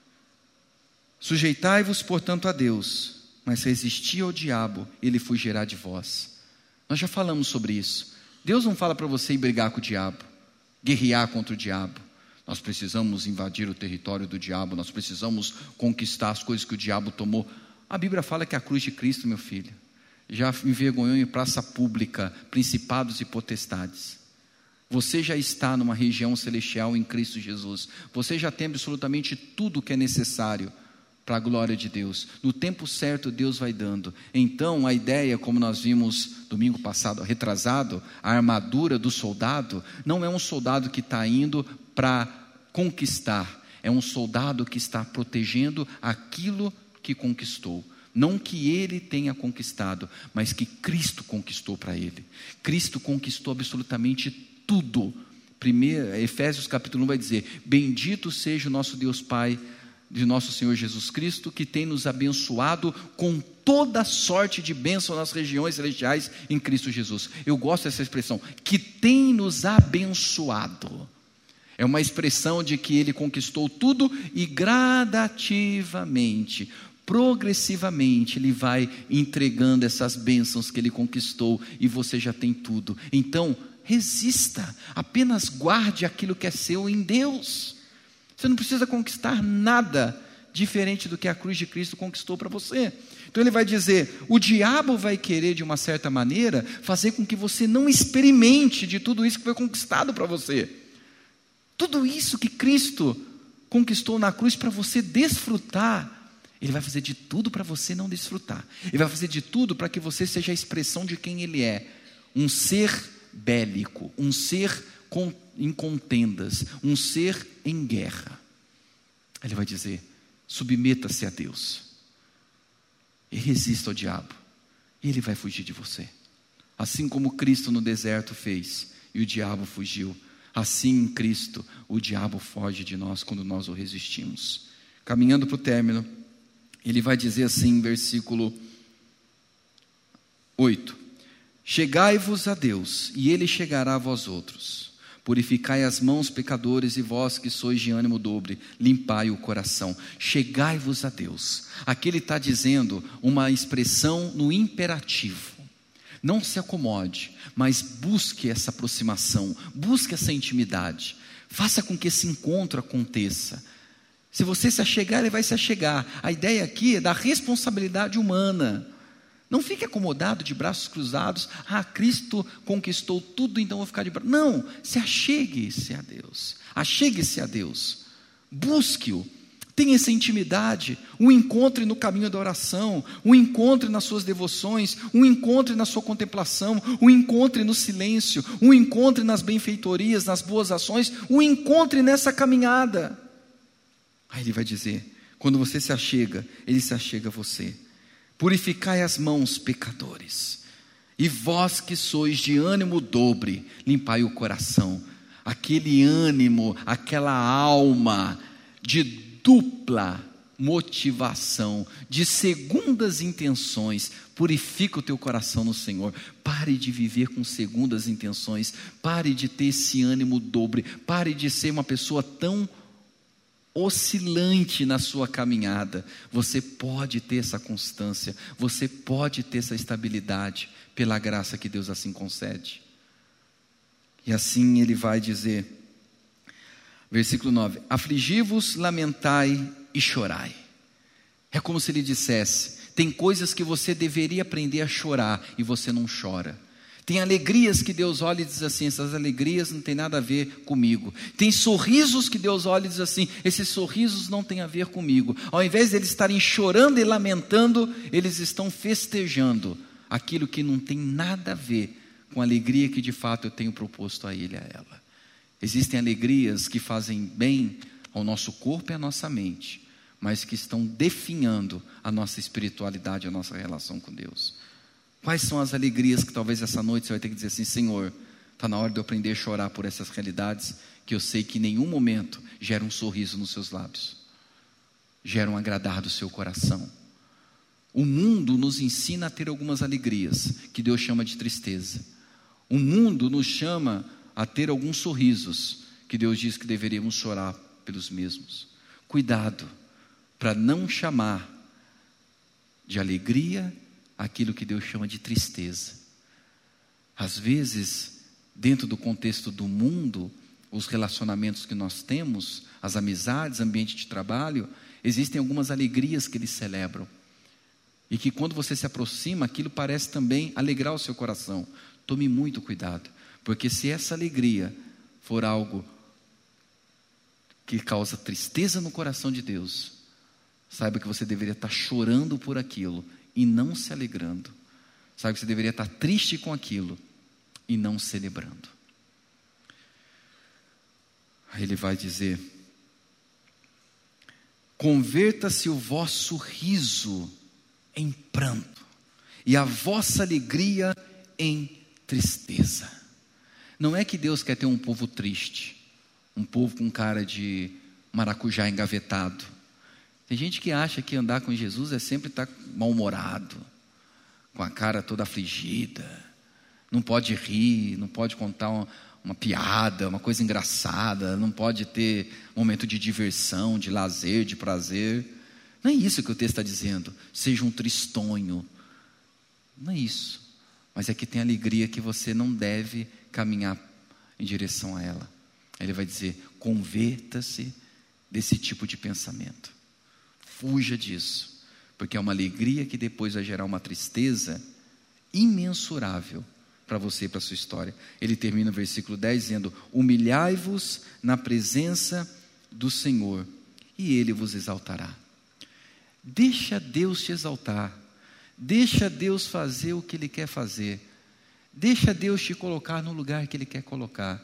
sujeitai-vos, portanto, a Deus, mas resisti ao diabo, ele fugirá de vós. Nós já falamos sobre isso. Deus não fala para você ir brigar com o diabo, guerrear contra o diabo. Nós precisamos invadir o território do diabo, nós precisamos conquistar as coisas que o diabo tomou. A Bíblia fala que a cruz de Cristo, meu filho, já envergonhou em praça pública principados e potestades. Você já está numa região celestial em Cristo Jesus. Você já tem absolutamente tudo o que é necessário para a glória de Deus. No tempo certo Deus vai dando. Então a ideia, como nós vimos domingo passado, retrasado, a armadura do soldado, não é um soldado que está indo para conquistar. É um soldado que está protegendo aquilo que conquistou. Não que ele tenha conquistado, mas que Cristo conquistou para ele. Cristo conquistou absolutamente tudo. Primeiro, Efésios capítulo um vai dizer, bendito seja o nosso Deus Pai, de nosso Senhor Jesus Cristo, que tem nos abençoado com toda sorte de bênção nas regiões celestiais em Cristo Jesus. Eu gosto dessa expressão, que tem nos abençoado. É uma expressão de que ele conquistou tudo e gradativamente, progressivamente ele vai entregando essas bênçãos que ele conquistou e você já tem tudo. Então resista, apenas guarde aquilo que é seu em Deus. Você não precisa conquistar nada diferente do que a cruz de Cristo conquistou para você. Então ele vai dizer, o diabo vai querer de uma certa maneira fazer com que você não experimente de tudo isso que foi conquistado para você. Tudo isso que Cristo conquistou na cruz para você desfrutar, ele vai fazer de tudo para você não desfrutar. Ele vai fazer de tudo para que você seja a expressão de quem ele é. Um ser bélico, um ser com, em contendas, um ser em guerra. Ele vai dizer, submeta-se a Deus. E resista ao diabo. E ele vai fugir de você. Assim como Cristo no deserto fez, e o diabo fugiu. Assim em Cristo o diabo foge de nós quando nós o resistimos. Caminhando para o término, ele vai dizer assim em versículo oito: chegai-vos a Deus, e Ele chegará a vós outros. Purificai as mãos, pecadores, e vós que sois de ânimo dobre, limpai o coração. Chegai-vos a Deus. Aqui ele está dizendo uma expressão no imperativo. Não se acomode, mas busque essa aproximação, busque essa intimidade. Faça com que esse encontro aconteça. Se você se achegar, ele vai se achegar. A ideia aqui é da responsabilidade humana. Não fique acomodado de braços cruzados. Ah, Cristo conquistou tudo, então vou ficar de braços. Não, se achegue-se a Deus. Achegue-se a Deus. Busque-o. Tenha essa intimidade. Um encontre no caminho da oração. Um encontre nas suas devoções. Um encontre na sua contemplação. Um encontre no silêncio. Um encontre nas benfeitorias, nas boas ações. Um encontre nessa caminhada. Aí ele vai dizer, quando você se achega, ele se achega a você. Purificai as mãos, pecadores, e vós que sois de ânimo dobre, limpai o coração. Aquele ânimo, aquela alma de dupla motivação, de segundas intenções, purifica o teu coração no Senhor. Pare de viver com segundas intenções, pare de ter esse ânimo dobre, pare de ser uma pessoa tão oscilante na sua caminhada. Você pode ter essa constância, você pode ter essa estabilidade, pela graça que Deus assim concede. E assim ele vai dizer, versículo nove: afligi-vos, lamentai e chorai. É como se ele dissesse, tem coisas que você deveria aprender a chorar, e você não chora. Tem alegrias que Deus olha e diz assim, essas alegrias não tem nada a ver comigo. Tem sorrisos que Deus olha e diz assim, esses sorrisos não têm a ver comigo. Ao invés de eles estarem chorando e lamentando, eles estão festejando aquilo que não tem nada a ver com a alegria que de fato eu tenho proposto a ele, a ela. Existem alegrias que fazem bem ao nosso corpo e à nossa mente, mas que estão definhando a nossa espiritualidade, a nossa relação com Deus. Quais são as alegrias que talvez essa noite você vai ter que dizer assim, Senhor, está na hora de eu aprender a chorar por essas realidades, que eu sei que em nenhum momento gera um sorriso nos seus lábios, gera um agradar do seu coração. O mundo nos ensina a ter algumas alegrias, que Deus chama de tristeza. O mundo nos chama a ter alguns sorrisos, que Deus diz que deveríamos chorar pelos mesmos. Cuidado, para não chamar de alegria aquilo que Deus chama de tristeza. Às vezes, dentro do contexto do mundo, os relacionamentos que nós temos, as amizades, ambiente de trabalho, existem algumas alegrias que eles celebram. E que quando você se aproxima, aquilo parece também alegrar o seu coração. Tome muito cuidado, porque se essa alegria for algo que causa tristeza no coração de Deus, saiba que você deveria estar chorando por aquilo e não se alegrando. Sabe que você deveria estar triste com aquilo e não celebrando. Aí ele vai dizer, converta-se o vosso riso em pranto, e a vossa alegria em tristeza. Não é que Deus quer ter um povo triste, um povo com cara de maracujá engavetado. Tem gente que acha que andar com Jesus é sempre estar mal-humorado, com a cara toda afligida, não pode rir, não pode contar uma, uma piada, uma coisa engraçada, não pode ter momento de diversão, de lazer, de prazer. Não é isso que o texto está dizendo, seja um tristonho, não é isso, mas é que tem alegria que você não deve caminhar em direção a ela. Ele vai dizer, converta-se desse tipo de pensamento. Fuja disso, porque é uma alegria que depois vai gerar uma tristeza imensurável para você e para a sua história. Ele termina o versículo dez dizendo, humilhai-vos na presença do Senhor, e Ele vos exaltará. Deixa Deus te exaltar, deixa Deus fazer o que Ele quer fazer, deixa Deus te colocar no lugar que Ele quer colocar.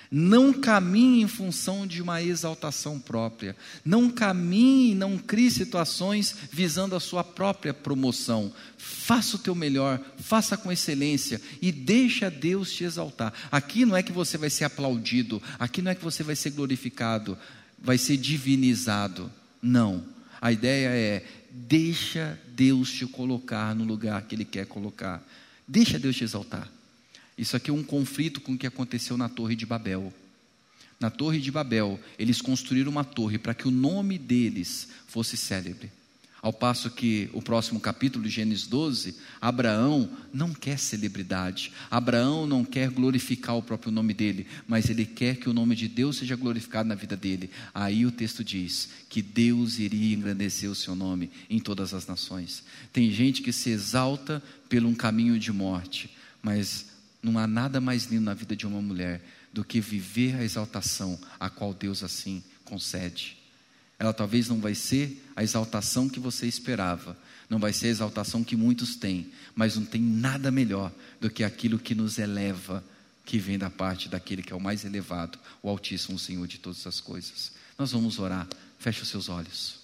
Não caminhe em função de uma exaltação própria. Não caminhe e não crie situações visando a sua própria promoção. Faça o teu melhor, faça com excelência e deixa Deus te exaltar. Aqui não é que você vai ser aplaudido, aqui não é que você vai ser glorificado, vai ser divinizado. Não. A ideia é, deixa Deus te colocar no lugar que Ele quer colocar. Deixa Deus te exaltar. Isso aqui é um conflito com o que aconteceu na Torre de Babel. Na Torre de Babel, eles construíram uma torre para que o nome deles fosse célebre. Ao passo que o próximo capítulo de Gênesis doze, Abraão não quer celebridade. Abraão não quer glorificar o próprio nome dele, mas ele quer que o nome de Deus seja glorificado na vida dele. Aí o texto diz que Deus iria engrandecer o seu nome em todas as nações. Tem gente que se exalta pelo um caminho de morte, mas não há nada mais lindo na vida de uma mulher do que viver a exaltação a qual Deus assim concede. Ela talvez não vai ser a exaltação que você esperava, não vai ser a exaltação que muitos têm, mas não tem nada melhor do que aquilo que nos eleva, que vem da parte daquele que é o mais elevado, o Altíssimo, o Senhor de todas as coisas. Nós vamos orar, feche os seus olhos.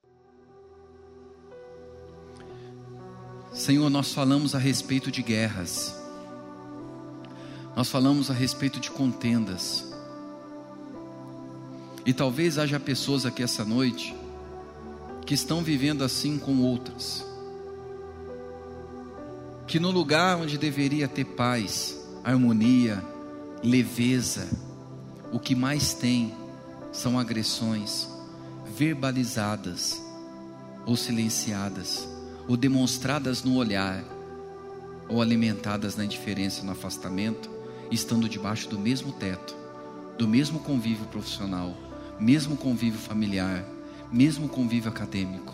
Senhor, nós falamos a respeito de guerras, nós falamos a respeito de contendas, e talvez haja pessoas aqui essa noite que estão vivendo assim com outras, que no lugar onde deveria ter paz, harmonia, leveza, o que mais tem são agressões verbalizadas ou silenciadas, ou demonstradas no olhar, ou alimentadas na indiferença e no afastamento, estando debaixo do mesmo teto, do mesmo convívio profissional, mesmo convívio familiar, mesmo convívio acadêmico.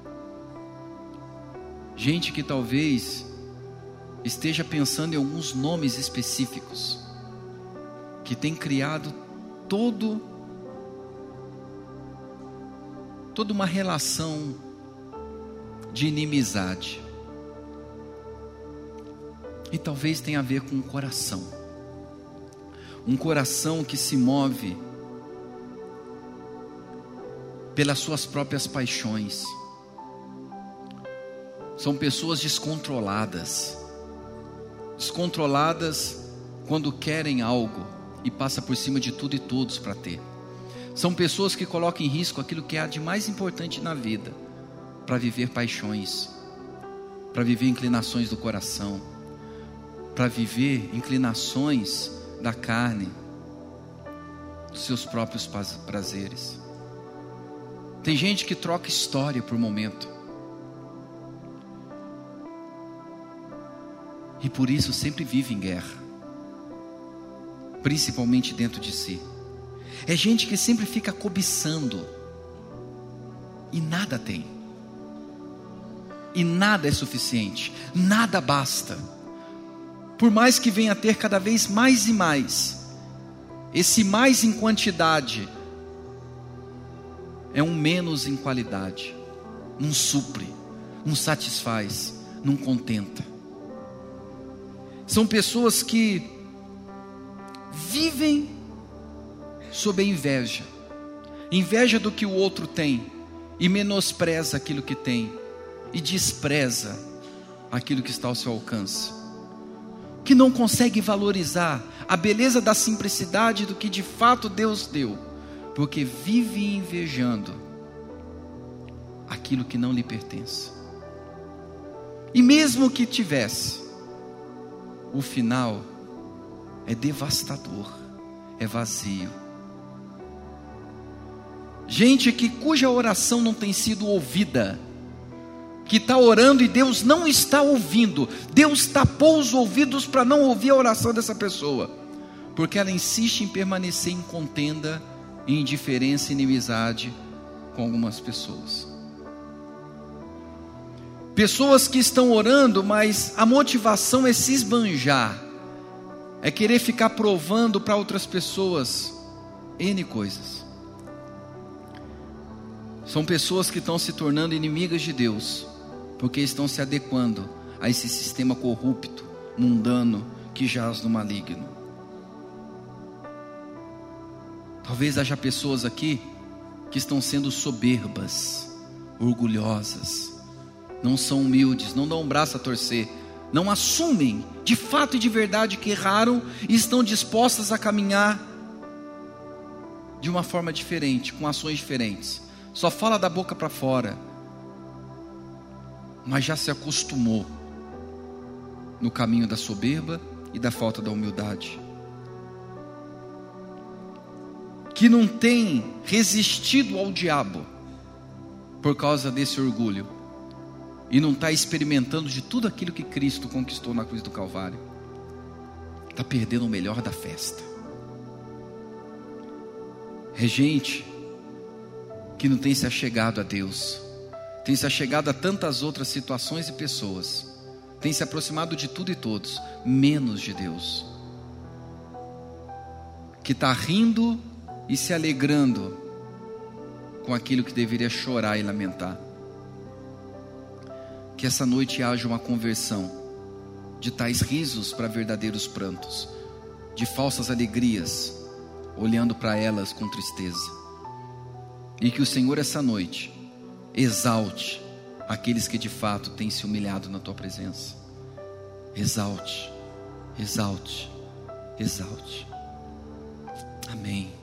Gente que talvez esteja pensando em alguns nomes específicos, que tem criado todo, toda uma relação de inimizade, e talvez tenha a ver com o coração, um coração que se move pelas suas próprias paixões. São pessoas descontroladas, descontroladas quando querem algo e passa por cima de tudo e todos para ter. São pessoas que colocam em risco aquilo que há de mais importante na vida, para viver paixões, para viver inclinações do coração, para viver inclinações da carne, dos seus próprios prazeres. Tem gente que troca história por momento, e por isso sempre vive em guerra, principalmente dentro de si. É gente que sempre fica cobiçando e nada tem, e nada é suficiente, nada basta. Por mais que venha a ter cada vez mais e mais, esse mais em quantidade é um menos em qualidade. Não supre, não satisfaz, não contenta. São pessoas que vivem sob a inveja, inveja do que o outro tem, e menospreza aquilo que tem, e despreza aquilo que está ao seu alcance, que não consegue valorizar a beleza da simplicidade do que de fato Deus deu, porque vive invejando aquilo que não lhe pertence. E mesmo que tivesse, o final é devastador, é vazio. Gente que cuja oração não tem sido ouvida, que está orando e Deus não está ouvindo, Deus tapou os ouvidos para não ouvir a oração dessa pessoa, porque ela insiste em permanecer em contenda, em indiferença e inimizade com algumas pessoas. Pessoas que estão orando, mas a motivação é se esbanjar, é querer ficar provando para outras pessoas N coisas. São pessoas que estão se tornando inimigas de Deus, porque estão se adequando a esse sistema corrupto, mundano, que jaz no maligno. Talvez haja pessoas aqui que estão sendo soberbas, orgulhosas, não são humildes, não dão um braço a torcer, não assumem de fato e de verdade que erraram e estão dispostas a caminhar de uma forma diferente, com ações diferentes. Só fala da boca para fora, mas já se acostumou no caminho da soberba e da falta da humildade, que não tem resistido ao diabo por causa desse orgulho, e não está experimentando de tudo aquilo que Cristo conquistou na cruz do Calvário, está perdendo o melhor da festa. É gente que não tem se achegado a Deus, tem se achegado a tantas outras situações e pessoas, tem se aproximado de tudo e todos, menos de Deus, que está rindo e se alegrando com aquilo que deveria chorar e lamentar. Que essa noite haja uma conversão de tais risos para verdadeiros prantos, de falsas alegrias, olhando para elas com tristeza. E que o Senhor essa noite exalte aqueles que de fato têm se humilhado na tua presença. Exalte, exalte, exalte. Amém.